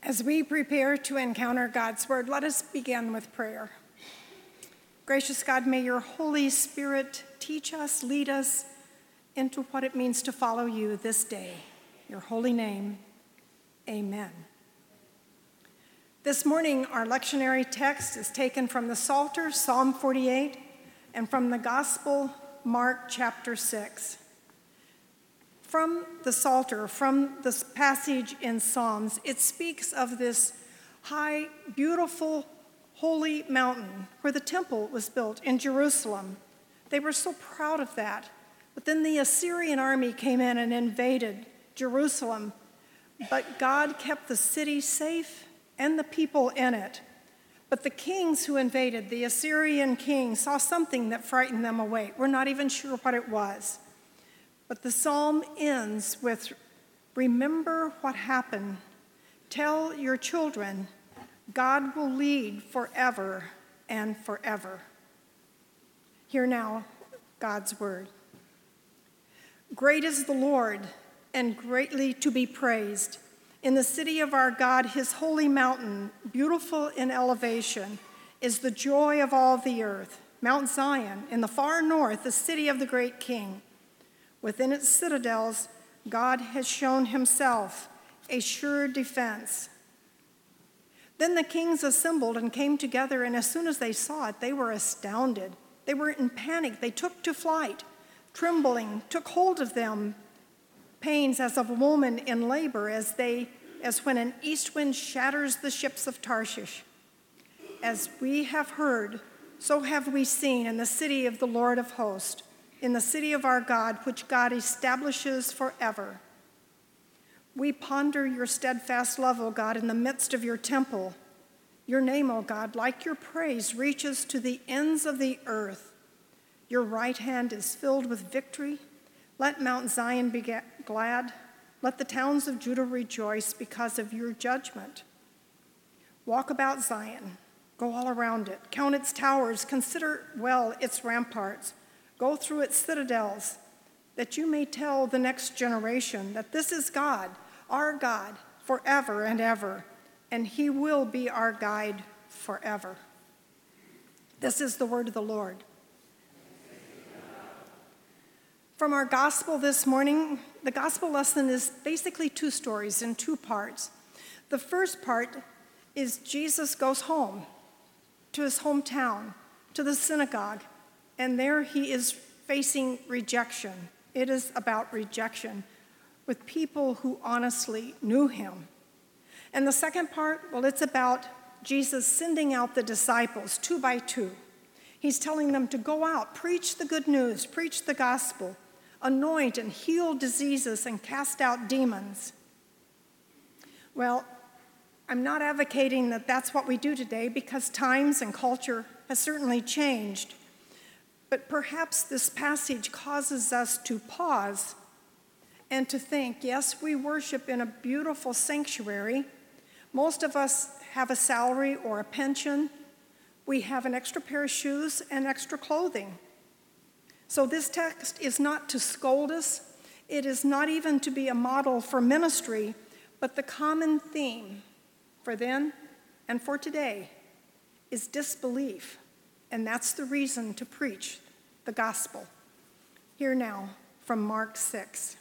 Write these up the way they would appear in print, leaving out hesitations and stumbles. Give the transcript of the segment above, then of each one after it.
As we prepare to encounter God's word, let us begin with prayer. Gracious God, may your Holy Spirit teach us, lead us into what it means to follow you this day. In your holy name, amen. This morning, our lectionary text is taken from the Psalter, Psalm 48, and from the Gospel, Mark chapter 6. From the Psalter, from this passage in Psalms, it speaks of this high, beautiful, holy mountain where the temple was built in Jerusalem. They were so proud of that. But then the Assyrian army came in and invaded Jerusalem. But God kept the city safe and the people in it. But the kings who invaded, the Assyrian king, saw something that frightened them away. We're not even sure what it was. But the psalm ends with, remember what happened. Tell your children, God will lead forever and forever. Hear now God's word. Great is the Lord, and greatly to be praised. In the city of our God, his holy mountain, beautiful in elevation, is the joy of all the earth. Mount Zion, in the far north, the city of the great King. Within its citadels, God has shown himself a sure defense. Then the kings assembled and came together, and as soon as they saw it, they were astounded. They were in panic. They took to flight. Trembling took hold of them, pains as of a woman in labor, as when an east wind shatters the ships of Tarshish. As we have heard, so have we seen in the city of the Lord of hosts, in the city of our God, which God establishes forever. We ponder your steadfast love, O God, in the midst of your temple. Your name, O God, like your praise, reaches to the ends of the earth. Your right hand is filled with victory. Let Mount Zion be glad. Let the towns of Judah rejoice because of your judgment. Walk about Zion. Go all around it. Count its towers. Consider well its ramparts. Go through its citadels, that you may tell the next generation that this is God, our God, forever and ever, and he will be our guide forever. This is the word of the Lord. From our gospel this morning, the gospel lesson is basically two stories in two parts. The first part is Jesus goes home to his hometown, to the synagogue, and there he is facing rejection. It is about rejection with people who honestly knew him. And the second part, well, it's about Jesus sending out the disciples 2 by 2. He's telling them to go out, preach the good news, preach the gospel, anoint and heal diseases and cast out demons. Well, I'm not advocating that that's what we do today, because times and culture has certainly changed. But perhaps this passage causes us to pause and to think, yes, we worship in a beautiful sanctuary. Most of us have a salary or a pension. We have an extra pair of shoes and extra clothing. So this text is not to scold us. It is not even to be a model for ministry, but the common theme for then and for today is disbelief. And that's the reason to preach the gospel. Hear now from Mark 6.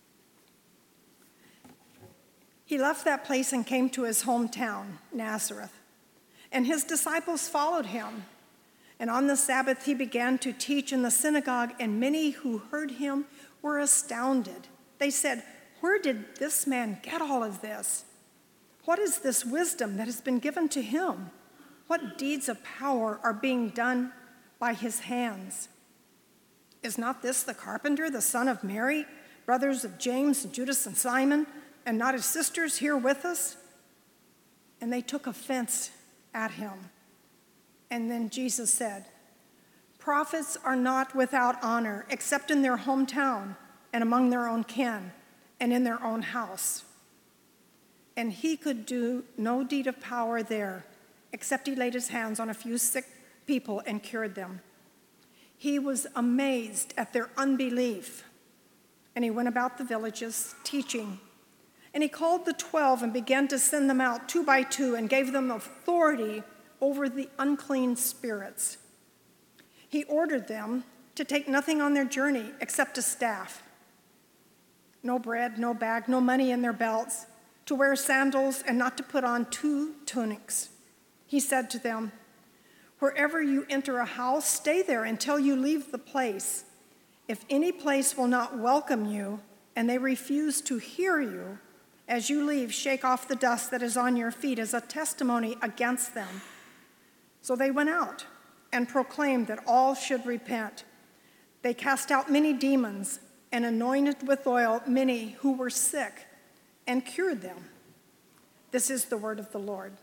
He left that place and came to his hometown, Nazareth, and his disciples followed him. And on the Sabbath he began to teach in the synagogue, and many who heard him were astounded. They said, "Where did this man get all of this? What is this wisdom that has been given to him? What deeds of power are being done by his hands? Is not this the carpenter, the son of Mary, brothers of James and Judas and Simon, and not his sisters here with us?" And they took offense at him. And then Jesus said, "Prophets are not without honor, except in their hometown and among their own kin and in their own house." And he could do no deed of power there, except he laid his hands on a few sick people and cured them. He was amazed at their unbelief, and he went about the villages teaching And he called the 12 and began to send them out 2 by 2 and gave them authority over the unclean spirits. He ordered them to take nothing on their journey except a staff. No bread, no bag, no money in their belts, to wear sandals and not to put on 2 tunics. He said to them, "Wherever you enter a house, stay there until you leave the place. If any place will not welcome you and they refuse to hear you, as you leave, shake off the dust that is on your feet as a testimony against them." So they went out and proclaimed that all should repent. They cast out many demons and anointed with oil many who were sick and cured them. This is the word of the Lord.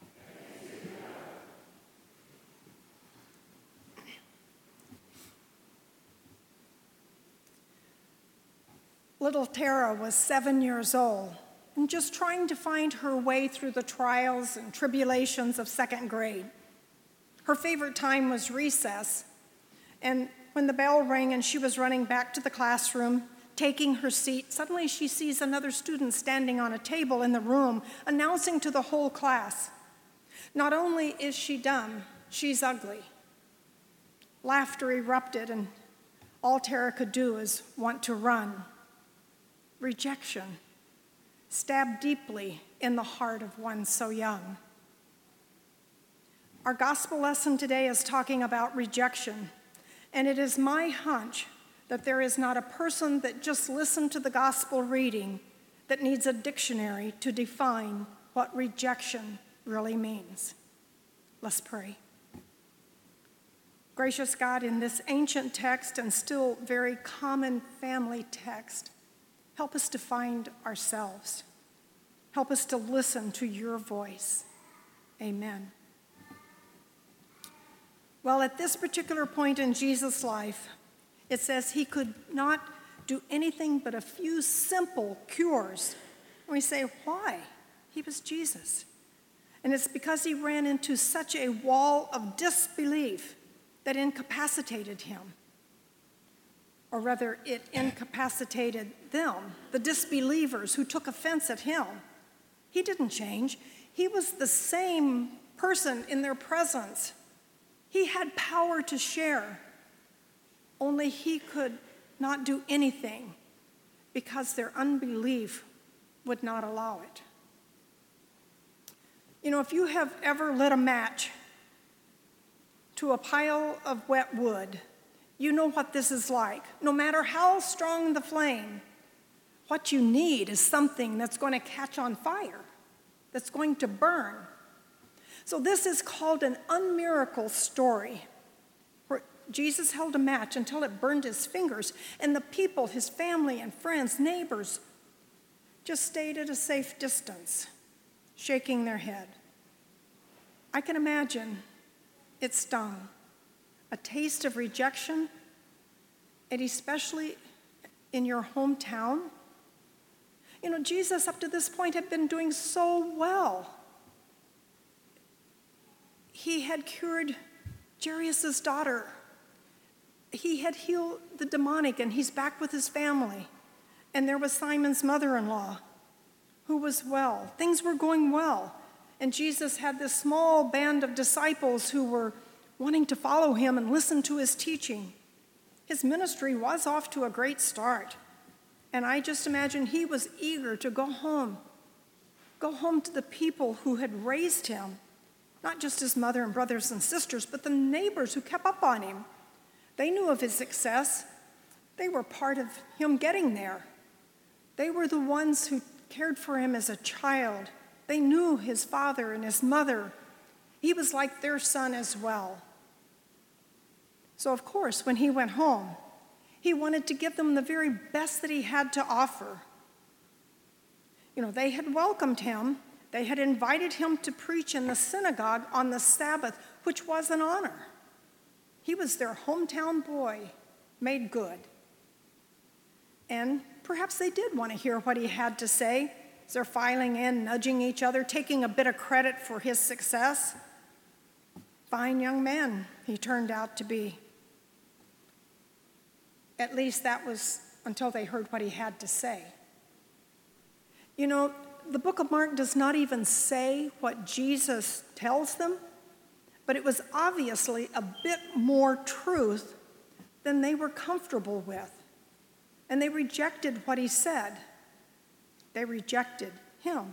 Little Tara was 7 years old and just trying to find her way through the trials and tribulations of 2nd grade. Her favorite time was recess, and when the bell rang and she was running back to the classroom, taking her seat, suddenly she sees another student standing on a table in the room, announcing to the whole class, "Not only is she dumb, she's ugly." Laughter erupted, and all Tara could do is want to run. Rejection stabbed deeply in the heart of one so young. Our gospel lesson today is talking about rejection, and it is my hunch that there is not a person that just listened to the gospel reading that needs a dictionary to define what rejection really means. Let's pray. Gracious God, in this ancient text and still very common family text, help us to find ourselves. Help us to listen to your voice. Amen. Well, at this particular point in Jesus' life, it says he could not do anything but a few simple cures. And we say, why? He was Jesus. And it's because he ran into such a wall of disbelief that incapacitated him. Or rather, it incapacitated them, the disbelievers who took offense at him. He didn't change. He was the same person in their presence. He had power to share, only he could not do anything because their unbelief would not allow it. You know, if you have ever lit a match to a pile of wet wood, you know what this is like. No matter how strong the flame, what you need is something that's going to catch on fire, that's going to burn. So this is called an unmiracle story, where Jesus held a match until it burned his fingers, and the people, his family and friends, neighbors, just stayed at a safe distance, shaking their head. I can imagine it stung. A taste of rejection, and especially in your hometown. You know, Jesus up to this point had been doing so well. He had cured Jairus' daughter. He had healed the demonic, and he's back with his family. And there was Simon's mother-in-law, who was well. Things were going well. And Jesus had this small band of disciples who were wanting to follow him and listen to his teaching. His ministry was off to a great start. And I just imagine he was eager to go home to the people who had raised him, not just his mother and brothers and sisters, but the neighbors who kept up on him. They knew of his success. They were part of him getting there. They were the ones who cared for him as a child. They knew his father and his mother. He was like their son as well. So, of course, when he went home, he wanted to give them the very best that he had to offer. You know, they had welcomed him. They had invited him to preach in the synagogue on the Sabbath, which was an honor. He was their hometown boy, made good. And perhaps they did want to hear what he had to say. As they're filing in, nudging each other, taking a bit of credit for his success. Fine young man he turned out to be. At least that was until they heard what he had to say. You know, the book of Mark does not even say what Jesus tells them, but it was obviously a bit more truth than they were comfortable with. And they rejected what he said. They rejected him.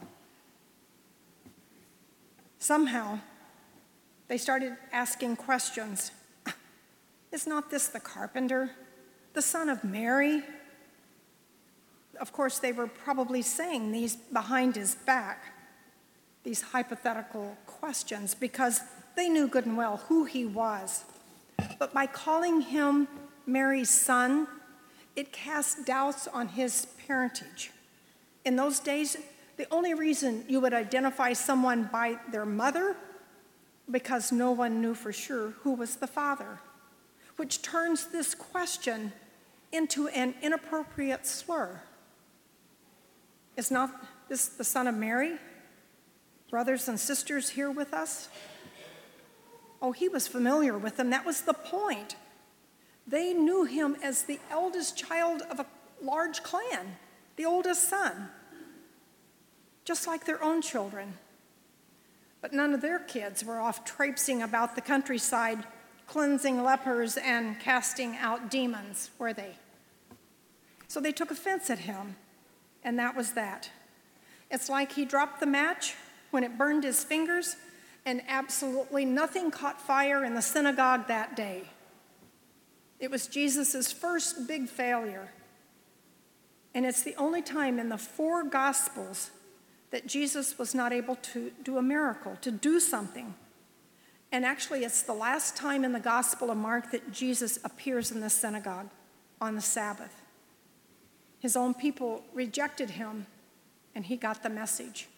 Somehow, they started asking questions. Is not this the carpenter, the son of Mary? Of course, they were probably saying these behind his back, these hypothetical questions, because they knew good and well who he was. But by calling him Mary's son, it cast doubts on his parentage. In those days, the only reason you would identify someone by their mother, because no one knew for sure who was the father, which turns this question into an inappropriate slur. Is not this the son of Mary? Brothers and sisters here with us? Oh, he was familiar with them. That was the point. They knew him as the eldest child of a large clan, the oldest son, just like their own children. But none of their kids were off traipsing about the countryside, cleansing lepers and casting out demons, were they? So they took offense at him, and that was that. It's like he dropped the match when it burned his fingers, and absolutely nothing caught fire in the synagogue that day. It was Jesus' first big failure. And it's the only time in the 4 Gospels that Jesus was not able to do a miracle, to do something. And actually, it's the last time in the Gospel of Mark that Jesus appears in the synagogue on the Sabbath. His own people rejected him, and he got the message.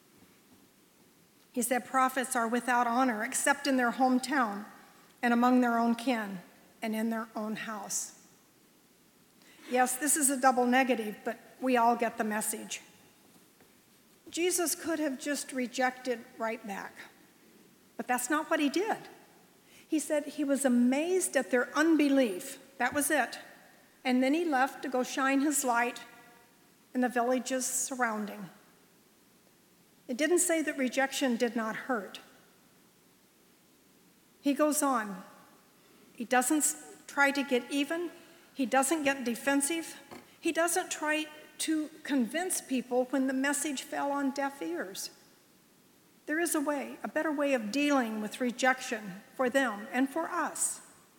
He said, prophets are without honor except in their hometown and among their own kin and in their own house. Yes, this is a double negative, but we all get the message. Jesus could have just rejected right back, but that's not what he did. He said he was amazed at their unbelief. That was it. And then he left to go shine his light in the villages surrounding. It didn't say that rejection did not hurt. He goes on. He doesn't try to get even. He doesn't get defensive. He doesn't try to convince people when the message fell on deaf ears. There is a way, a better way of dealing with rejection for them and for us.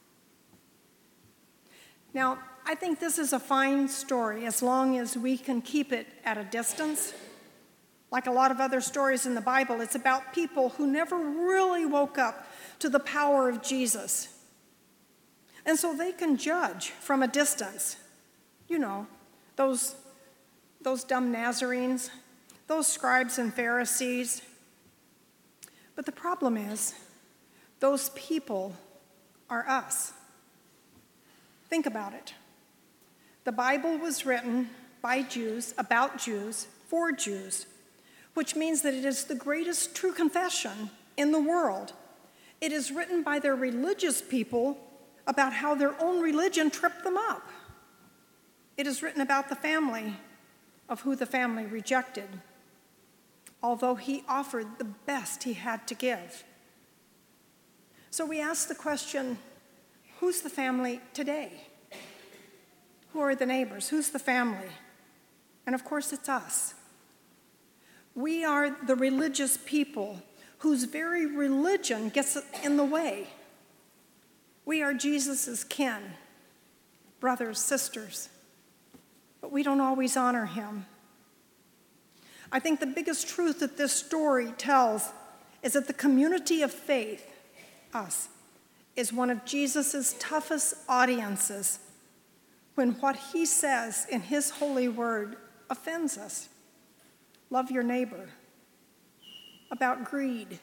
Now, I think this is a fine story as long as we can keep it at a distance. Like a lot of other stories in the Bible, it's about people who never really woke up to the power of Jesus. And so they can judge from a distance. You know, those dumb Nazarenes, those scribes and Pharisees. But the problem is, those people are us. Think about it. The Bible was written by Jews, about Jews, for Jews, which means that it is the greatest true confession in the world. It is written by their religious people about how their own religion tripped them up. It is written about the family of who the family rejected, although he offered the best he had to give. So we ask the question, who's the family today? Who are the neighbors? Who's the family? And of course, it's us. We are the religious people whose very religion gets in the way. We are Jesus' kin, brothers, sisters, but we don't always honor him. I think the biggest truth that this story tells is that the community of faith, us, is one of Jesus' toughest audiences when what he says in his holy word offends us. Love your neighbor. About greed.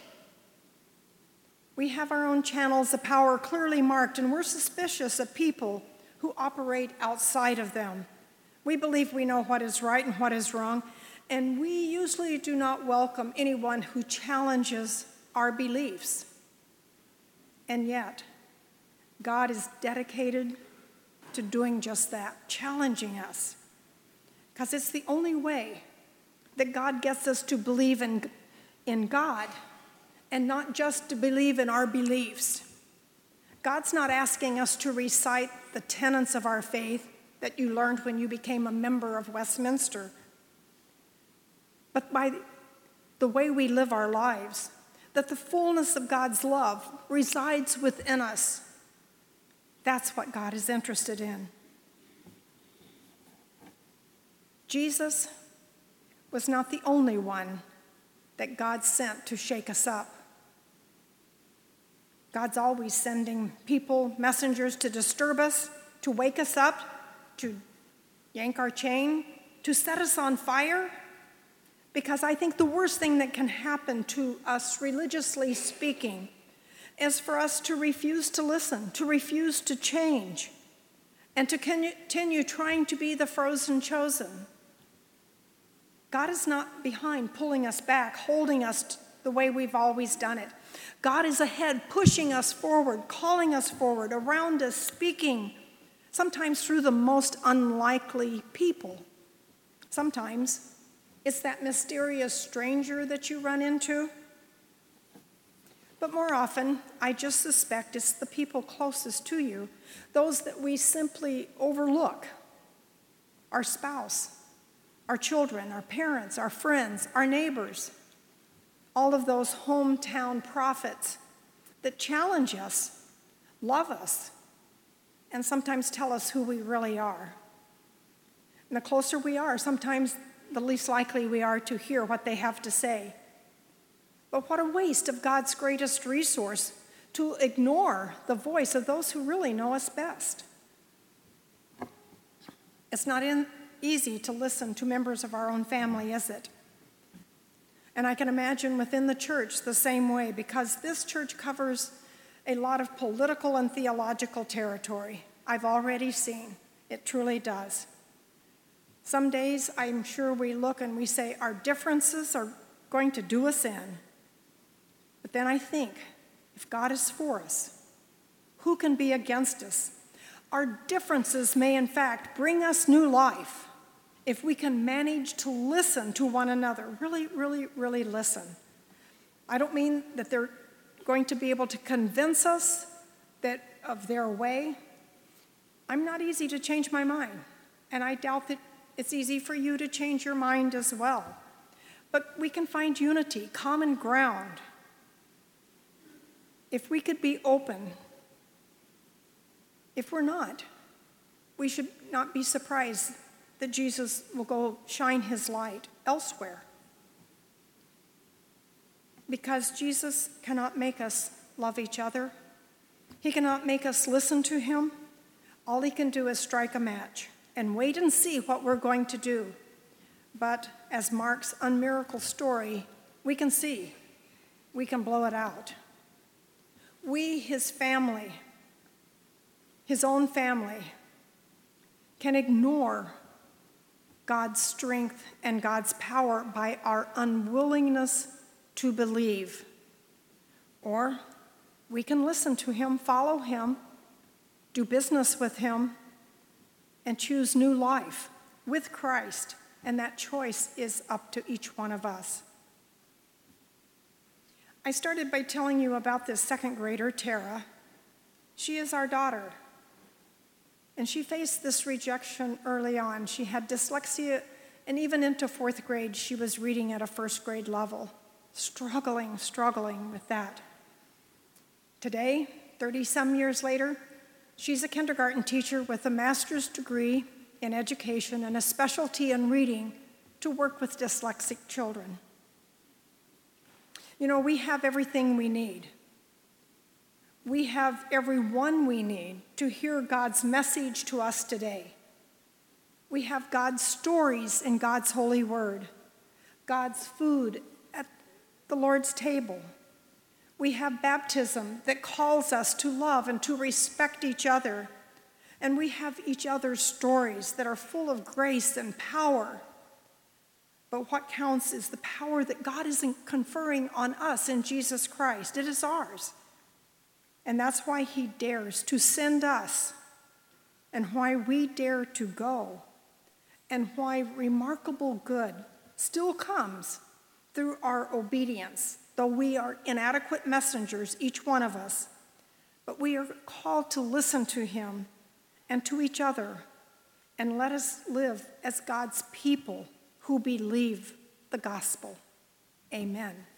We have our own channels of power clearly marked, and we're suspicious of people who operate outside of them. We believe we know what is right and what is wrong, and we usually do not welcome anyone who challenges our beliefs. And yet, God is dedicated to doing just that, challenging us, because it's the only way that God gets us to believe in God and not just to believe in our beliefs. God's not asking us to recite the tenets of our faith that you learned when you became a member of Westminster, but by the way we live our lives, that the fullness of God's love resides within us. That's what God is interested in. Jesus was not the only one that God sent to shake us up. God's always sending people, messengers to disturb us, to wake us up, to yank our chain, to set us on fire. Because I think the worst thing that can happen to us, religiously speaking, is for us to refuse to listen, to refuse to change, and to continue trying to be the frozen chosen. God is not behind, pulling us back, holding us the way we've always done it. God is ahead, pushing us forward, calling us forward, around us, speaking, sometimes through the most unlikely people. Sometimes it's that mysterious stranger that you run into. But more often, I just suspect it's the people closest to you, those that we simply overlook. Our spouse, our children, our parents, our friends, our neighbors, all of those hometown prophets that challenge us, love us, and sometimes tell us who we really are. And the closer we are, sometimes the least likely we are to hear what they have to say. But what a waste of God's greatest resource to ignore the voice of those who really know us best. It's not easy to listen to members of our own family, is it? And I can imagine within the church the same way, because this church covers a lot of political and theological territory. I've already seen. It truly does. Some days I'm sure we look and we say our differences are going to do us in. But then I think, if God is for us, who can be against us? Our differences may in fact bring us new life if we can manage to listen to one another, really, really, really listen. I don't mean that they're going to be able to convince us that of their way. I'm not easy to change my mind, and I doubt that it's easy for you to change your mind as well. But we can find unity, common ground. If we could be open, if we're not, we should not be surprised that Jesus will go shine his light elsewhere. Because Jesus cannot make us love each other. He cannot make us listen to him. All he can do is strike a match and wait and see what we're going to do. But as Mark's unmiracle story, we can see, we can blow it out. We, his family, his own family, can ignore God's strength and God's power by our unwillingness to believe. Or we can listen to him, follow him, do business with him, and choose new life with Christ. And that choice is up to each one of us. I started by telling you about this second grader, Tara. She is our daughter. And she faced this rejection early on. She had dyslexia, and even into fourth grade, she was reading at a first grade level, struggling with that. Today, 30-some years later, she's a kindergarten teacher with a master's degree in education and a specialty in reading to work with dyslexic children. You know, we have everything we need. We have everyone we need to hear God's message to us today. We have God's stories in God's holy word, God's food at the Lord's table. We have baptism that calls us to love and to respect each other. And we have each other's stories that are full of grace and power. But what counts is the power that God is conferring on us in Jesus Christ. It is ours. And that's why he dares to send us, and why we dare to go, and why remarkable good still comes through our obedience, though we are inadequate messengers, each one of us. But we are called to listen to him and to each other, and let us live as God's people who believe the gospel. Amen.